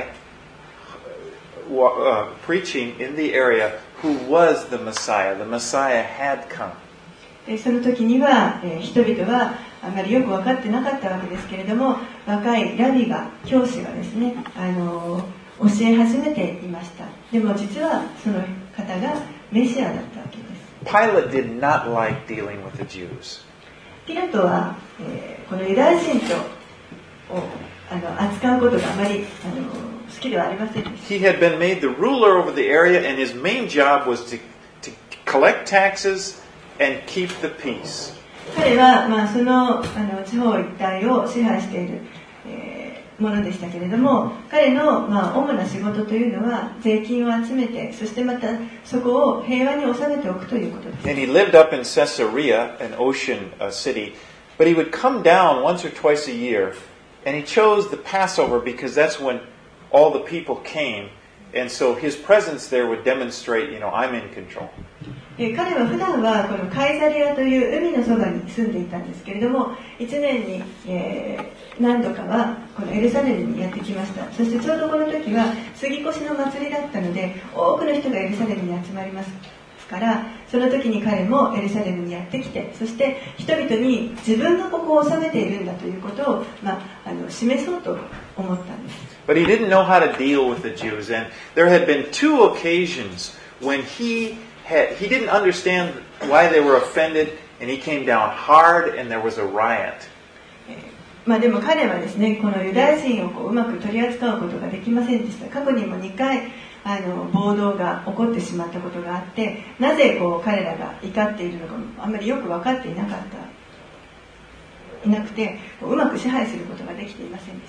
uh, preaching in the area who was the Messiah. The Messiah had come. その時には、えー、人々はあまりよく分かってなかったわけですけれども、若いラビが、教師がですね、あの教え始めていました。でも実はその方がメシアだったわけです。 Pilate did not like dealing with the Jews. ピラトは、えー、このユダヤ人とをあの扱うことがあまりあの好きではありませんでした。 He had been made the ruler over the area, and his main job was to, to collect taxes and keep the peace. 彼は、まあ、その、あの地方一帯を支配している、えー、ものでしたけれども、彼の、まあ、主な仕事というのは税金を集めて、そしてまたそこを平和に収めておくということです。 And he lived up in Caesarea, an ocean uh, city, but he would come down once or twice a year, and he chose the Passover because that's when all the people came, and so his presence there would demonstrate, you know, I'm in control. え彼は普段はこのカイザリアという海のそばに住んでいたんですけれども、いちねんに、えー、何度かはこのエルサレムにやってきました。そしてちょうどこの時は杉越の祭りだったので、多くの人がエルサレムに集まりますから、その時に彼もエルサレムにやってきて、そして人々に自分がここを治めているんだということを、まあ、あの示そうと思ったんです。 But he didn't know how to deal with the Jews, and there had been two occasions when he had, he didn't understand why they were offended, and he came down hard, and there was a riot. まあでも彼はですね、このユダヤ人をこううまく取り扱うことができませんでした。過去にもにかいあの暴動が起こってしまったことがあって、なぜこう彼らが怒っているのかもあんまりよく分かっていなかったいなくて、うまく支配することができていませんでした。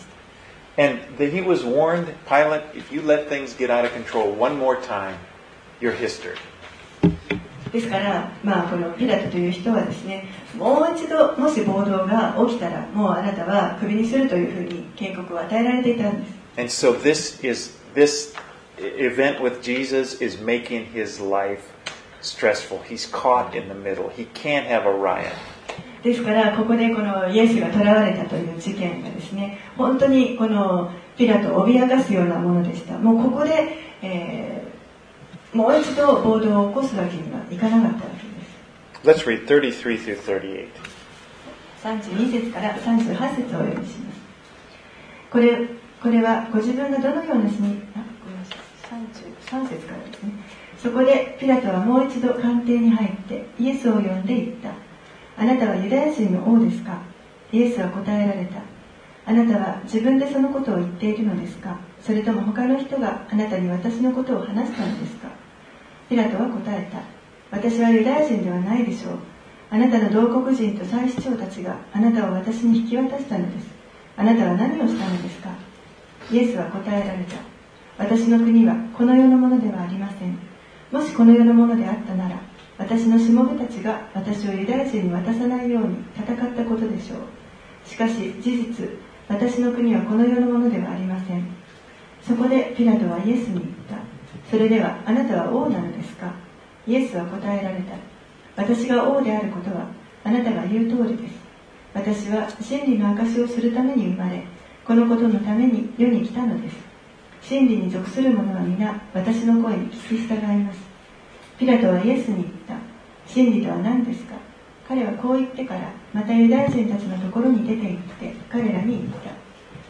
And the, he was warned, Pilate, if you let things get out of control one more time, you're history. ですから、まあ、このピラトという人はですね、もう一度もし暴動が起きたらもうあなたはクビにするというふうに警告を与えられていたんです。 And so this is this event with Jesus is making his life stressful. He's caught in the middle. He can't have a riot. ですからここでこのイエスが囚われたという事件がですね、本当にこのピラトを脅かすようなものでした。もうここで、えーもう一度暴動を起こすわけにはいかなかったわけです。 Let's read thirty-three through thirty-eight. さんじゅうに節からさんじゅうはち節をお読みします。これ、これはご自分がどのような死に、あ、ごめんなさい、さんじゅうさん節からですね。そこでピラトはもう一度官邸に入ってイエスを呼んで言った。あなたはユダヤ人の王ですか？イエスは答えられた。あなたは自分でそのことを言っているのですか？それとも他の人があなたに私のことを話したのですか？ピラトは答えた。私はユダヤ人ではないでしょう。あなたの同国人と祭司長たちがあなたを私に引き渡したのです。あなたは何をしたのですか？イエスは答えられた。私の国はこの世のものではありません。もしこの世のものであったなら、私のしもべたちが私をユダヤ人に渡さないように戦ったことでしょう。しかし事実、私の国はこの世のものではありません。そこでピラトはイエスに言った。それではあなたは王なのですか？イエスは答えられた。私が王であることはあなたが言う通りです。私は真理の証しをするために生まれ、このことのために世に来たのです。真理に属する者は皆私の声に聞き従います。ピラトはイエスに言った。真理とは何ですか？彼はこう言ってからまたユダヤ人たちのところに出て行って彼らに言った。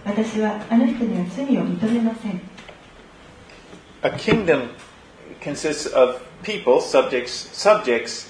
私はあの人には罪を認めません。 A kingdom consists of people, subjects, subjects,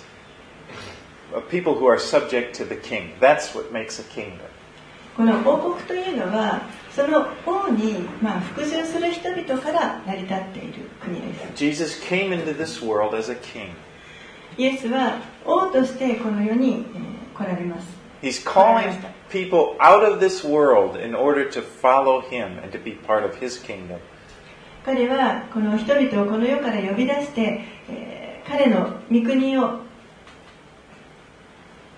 of people who are subject to the king. That's what makes a kingdom. この王国というのは、その王に、まあ、服従する人々から成り立っている国です。 Jesus came into this world as a king. イエスは王としてこの世に、えー、来られます。 He's calling people out of this world in order to follow him and to be part of his kingdom. 彼はこの人々をこの世から呼び出して、えー、彼の御国を、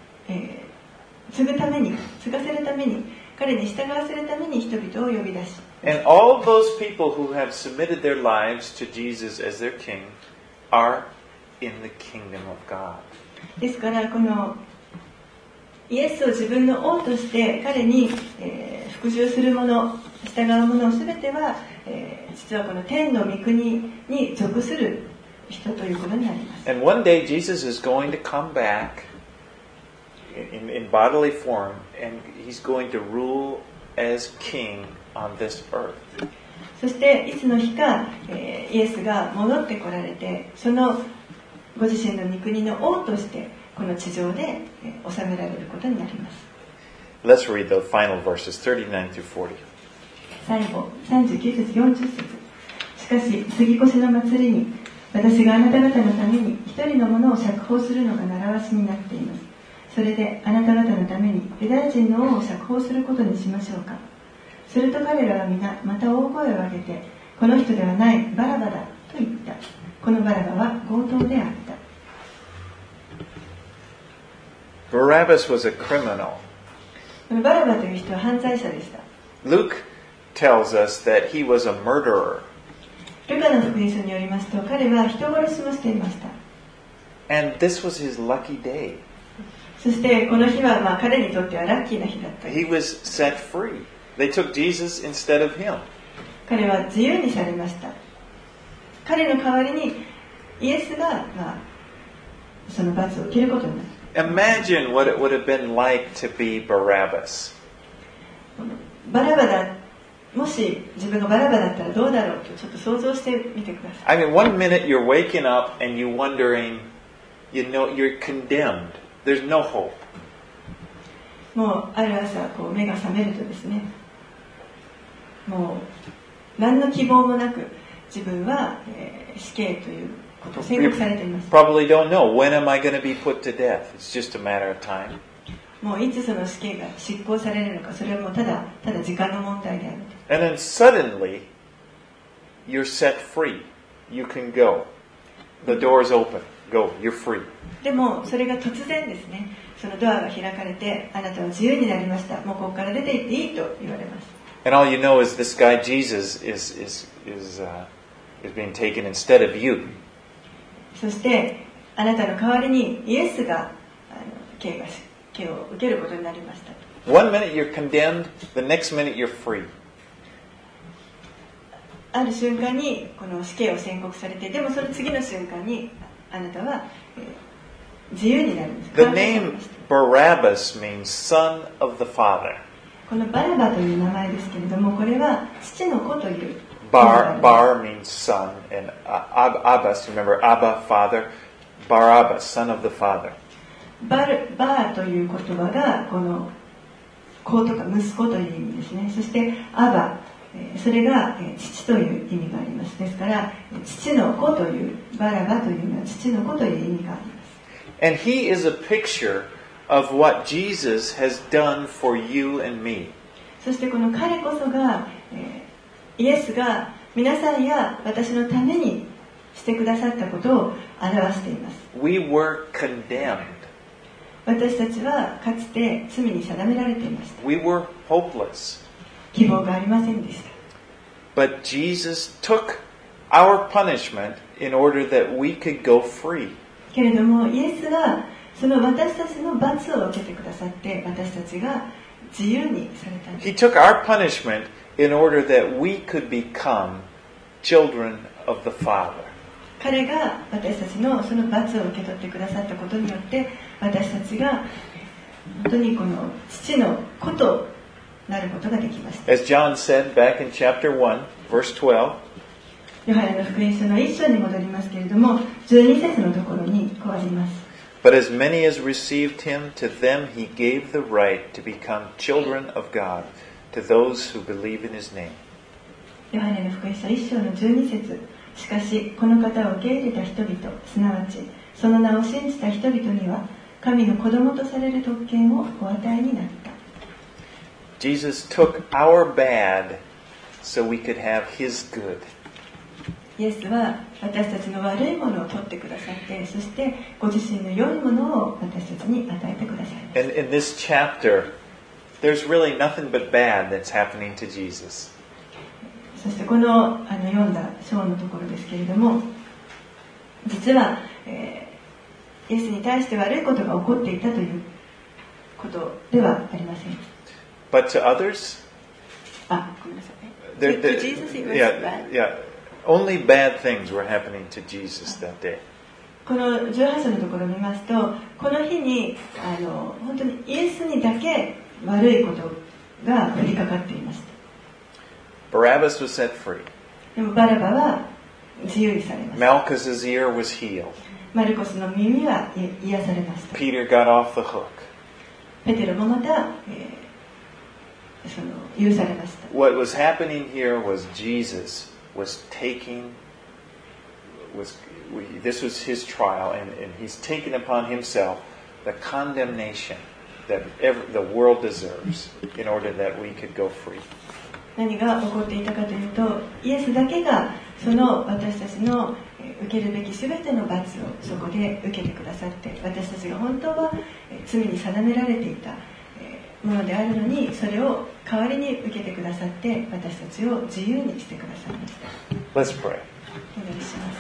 えー、継ぐために、継がせるために、彼に従わせるために人々を呼び出し、 And all those people who have submitted their lives to Jesus as their king are in the kingdom of God. ですからこのイエスを自分の王として彼に、えー、服従する者、従う者すべては、えー、実はこの天の御国に属する人ということになります。 And one day Jesus is going to come back in, in bodily form, and he's going to rule as king on this earth. そしていつの日か、えー、イエスが戻ってこられて、そのご自身の御国の王としてこの地上で、えー、治められることになります。 Let's read the final verses, thirty-nine through forty. 最後、さんじゅうきゅう節、よんじゅっ節。しかし、杉越の祭りに、私があなた方のために一人の者を釈放するのが習わしになっています。それであなた方のためにユダヤ人の王を釈放することにしましょうか。すると彼らは皆また大声を上げて、この人ではないバラバだと言った。このバラバは強盗であった。 Barabbas was a criminal. このバラバという人は犯罪者でした。 Luke tells us that he was a murderer. ルカの福音書によりますと、彼は人殺しもしていました。 And this was his lucky day. そしてこの日はまあ彼にとってはラッキーな日だった。 He was set free. They took Jesus instead of him. 彼は自由にされました。彼の代わりにイエスが、まあ、その罰を受けることになる。 Imagine what it would have been like to be Barabbas. バラバだ、もし自分がバラバだったらどうだろうとちょっと想像してみてください。 I mean, one minute you're waking up and you're wondering, you know, you're condemned. There's no hope. もうある朝こう目が覚めるとですね、もう何の希望もなく自分は、えー、死刑ということを宣告されています。 Probably don't know when am I going to be put to death. It's just a matter of time. もういつその死刑が執行されるのか、それはもうただただ時間の問題であると。 And then suddenly you're set free. You can go. The door's open. Go. You're free. でもそれが突然ですね、そのドアが開かれて、あなたは自由になりました。もうここから出て行っていいと言われます。 And all you know is this guy Jesus is is is uh, is being taken instead of you. そしてあなたの代わりにイエスがあの刑が刑を受けることになりました。 One minute you're condemned, the next minute you're free. ある瞬間にこの死刑を宣告されて、でもその次の瞬間にあなたは、えー、自由になるんです。 The name Barabbas means son of the father. このバラバという名前ですけれども、これは父の子という。 Bar Bar means son, and uh, Abbas, remember Abba, father. Barabbas, son of the father. バルバーという言葉がこの子とか息子という意味ですね。そしてアバ、それが父という意味があります。ですから父の子というバラバというのは父の子という意味があります。 And he is a picture of what Jesus has done for you and me. そしてこの彼こそが、えーイエスが皆さんや私のためにしてくださったことを表しています。 We were condemned. 私たちはかつて罪に定められていました。 We were hopeless. 希望がありませんでした。 But Jesus took our punishment in order that we could go free. けれどもイエスはその私たちの罰を受けてくださって、私たちが自由にされたんです。 He took our punishment in order that we could become children of the Father. 彼が私たちのその罰を受け取ってくださったことによって、私たちが本当にこの父の子となることができました。 As John said back in chapter one, verse twelve, ヨハネの福音書の一章に戻りますけれども、じゅうに節のところにこうあります。 But as many as received him, to them he gave the right to become children of God, to those who believe in his name. ヨハネの福音書一章のじゅうに節。しかしこの方を受け入れた人々、すなわちその名を信じた人々には神の子供とされる特権をお与えになった。 Jesus took our bad so we could have his good. イエスは私たちの悪いものを取ってくださって、そしてご自身の良いものを私たちに与えてくださいます。 And in this chapter, there's really nothing but bad that's happening to Jesus. そしてこの、あの読んだ章のところですけれども、実は、えー、イエスに対して悪いことが起こっていたということではありません。 But to others, あ、ごめんなさい。 there, there, To Jesus it was yeah, bad. yeah, only bad things were happening to Jesus that day. このじゅうはち章のところを見ますと、この日にあの本当にイエスにだけ悪いことが降りかかっていました。 Barabbas was set free. でもバラバは自由にされました。 Malchus's ear was healed. マルコスの耳は癒されました。 Peter got off the hook. ペテロもまた、えー、その許されました。 What was happening here was Jesus was taking, was this was his trial, and, and he's taken upon himself the condemnation that every, the world deserves in order that we could go free. 何が起こっていたかというと、イエスだけがその私たちの受けるべき全ての罰をそこで受けてくださって、私たちが本当は罪に定められていたものであるのに、それを代わりに受けてくださって、私たちを自由にしてくださいました。 Let's pray. お願いします。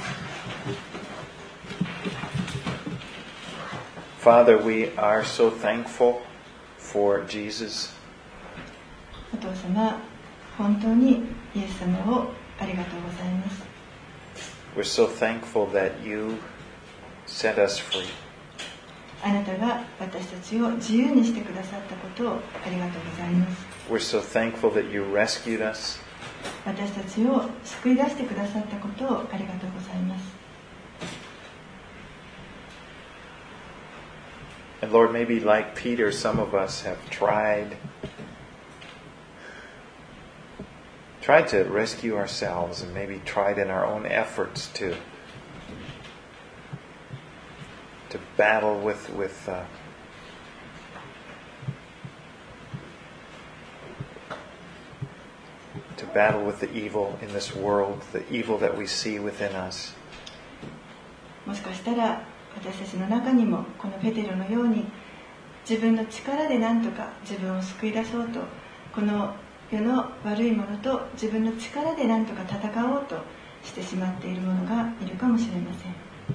Father, we are so thankful for Jesus. お父様、本当にイエス様をありがとうございます。 We're so thankful that you set us free. あなたが私たちを自由にしてくださったことをありがとうございます。 We're so thankful that you rescued us. 私たちを救い出してくださったことをありがとうございます。 And Lord, maybe like Peter, some of us have tried tried to rescue ourselves, and maybe tried in our own efforts to to battle with with uh, to battle with the evil in this world, the evil that we see within us. もしかしたら私たちの中にもこのペテロのように自分の力で何とか自分を救い出そうと、この世の悪いものと自分の力で何とか戦おうとしてしまっている者がいるかもしれません。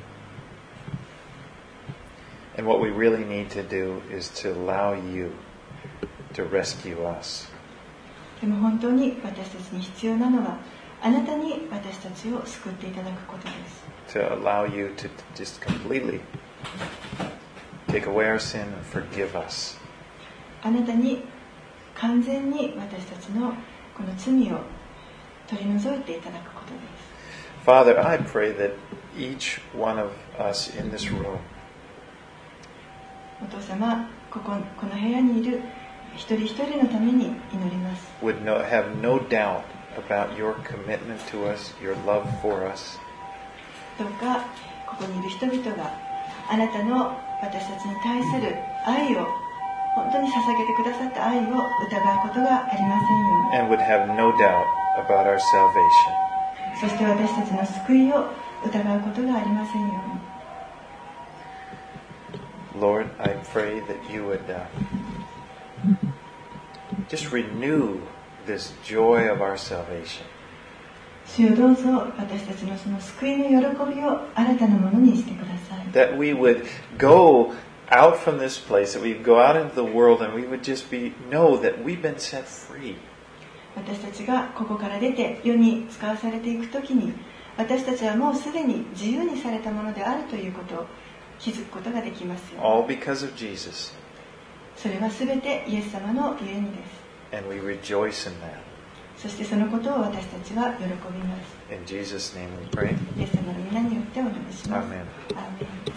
And what we really need to do is to allow you to rescue us. でも本当に私たちに必要なのは、あなたに私たちを救っていただくことです。 To allow you to just completely take away our sin and forgive us. あなたに完全に私たちのこの罪を取り除いていただくことです。 Father, I pray that each one of us in this room お父様、ここ、この部屋にいる一人一人のために祈ります。 would no, have no doubt about your commitment to us, your love for us. どうかここにいる人々があなたの私たちに対する愛を、本当に捧げてくださった愛を疑うことがありませんように。 And would have no doubt about our salvation. そして私たちの救いを疑うことがありませんように。 Lord, I pray that you would uh, just renew this joy of our salvation. 主よ、どうぞ私たちのその救いの喜びを新たなものにしてください。 That we would go out from this place, that we would go out into the world and we would just be know that we've been set free. 私たちがここから出て世に使わされていくときに、私たちはもうすでに自由にされたものであるということを気づくことができますよ。 All because of Jesus. それはすべてイエス様のゆえにです。 And we rejoice in that. そしてそのことを私たちは喜びます。 In Jesus' name we pray. イエス様の皆によってお願いします。 Amen. アーメン。